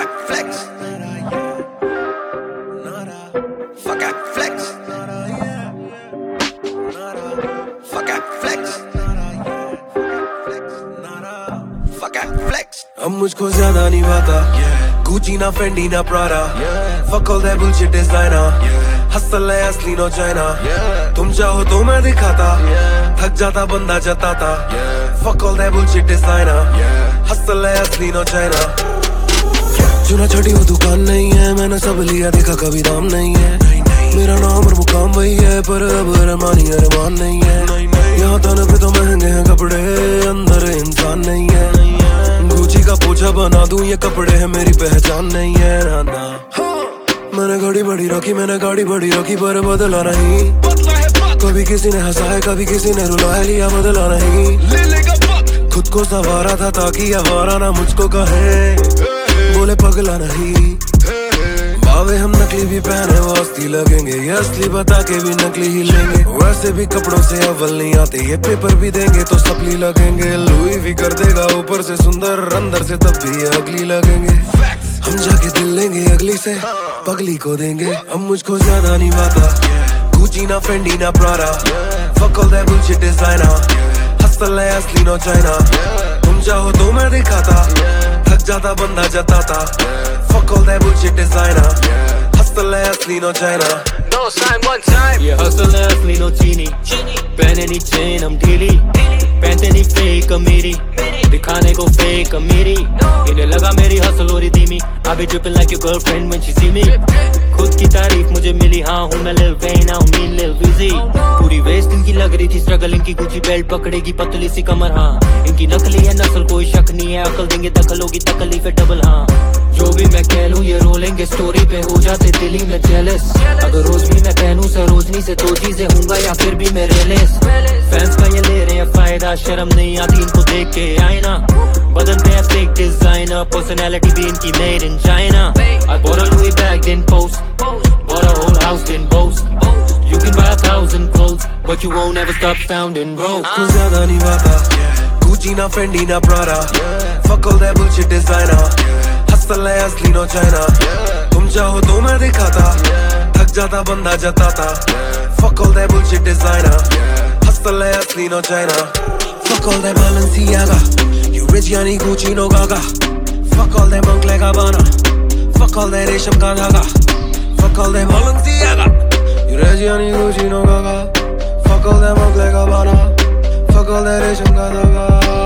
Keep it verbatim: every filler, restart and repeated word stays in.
that flex. Fuck that flex. Fuck that flex. Fuck that flex. अब मुझको ज्यादा नहीं भाता Gucci ना Fendi ना Prada Fuck all that bullshit designer hustle है असली नो चाइना तुम चाहो तो मैं दिखाता थक जाता बंदा जताता Fuck all that bullshit designer hustle है असली नो चाइना चुना छड़ी वो दुकान नहीं है मैंने सब लिया देखा कभी दाम नहीं है मेरा नाम और मुकाम वही है पर अब अरमानी अरमान नहीं है यहाँ तन पे तो महंगे हैं कपड़े अंदर इंसान नहीं है Gucci का पोछा बना दूं ये कपड़े हैं मेरी पहचान नहीं है ना ना मैंने गाड़ी बड़ी रखी मैंने गाड़ी बड़ी रखी पर बदला नहीं कभी किसी ने हंसाया कभी किसी ने रुलाया लिया बदला नहीं खुद को सवारा था ताकि आवारा ना मुझको कहे बोले पगला नहीं बावे हम नकली भी पहने वो असली लगेंगे ये असली बता के भी नकली ही लेंगे वैसे भी कपड़ों से अव्वल नहीं आते ये पेपर भी देंगे तो सपली लगेंगे लुई भी कर देगा ऊपर से सुंदर अंदर से तब भी ये अगली लगेंगे हम जाके दिल लेंगे अगली से पगली को देंगे अब मुझको ज्यादा नहीं भाता Gucci ना Fendi ना Prada Fuck all that bullshit designer hustle है असली नो चाइना तुम चाहो तो मैं दिखाता थक जाता बंदा जताता Fuck all that bullshit designer hustle है असली no China No sign one time ये हसल है असली नो चीनी पहने नहीं चेन हम ढीली पहनते नहीं फेक अमीरी दिखाने को फेक अमीरी इन्हें लगा मेरी हसल हो रही धीमी I be dripping like your girlfriend when she see me खुद की तारीफ मुझे मिली हाँ हूँ मैं Lil Wayne हूँ mean Lil Weezy पूरी वेस्ट इनकी लग रही थी स्ट्रगल इनकी Gucci बेल्ट पकड़ेगी पतली सी कमर हाँ इनकी नकली है नस्ल कोई शक नहीं है अकल देंगे दखल होगी तकलीफ है डबल हाँ जो भी मैं कह लूँ ये रोलेंगे स्टोरी पे हो जाते दिली में जेलस अगर रोज भी मैं पहनूं सरोजनी से दो चीजें होंगे या फिर भी मेरे लेस फैंस का ये ले रहे हैं फायदा शर्म नहीं आती इनको देख के आईना बदलते हैं फेक डिजाइनर पर्सनैलिटी भी इनकी made in China I bought a Louis bag then post bought a whole house then boast you can buy a thousand clothes but you won't ever stop sounding broke कुछ ज्यादा नहीं भाता Gucci ना Fendi ना Prada Fuck all that bullshit designer hustle है असली no China तुम चाहो तो मैं दिखाता थक जाता बंदा जताता Fuck all that bullshit designer hustle है असली no China Fuck all that Balenciaga You rich यानी Gucci no Gaga Fuck all that Moncler Gabbana Fuck all that रेशम का धागा Fuck all that Balenciaga You rich यानी Gucci no Gaga Fuck all that Moncler Gabbana Fuck all that रेशम का धागा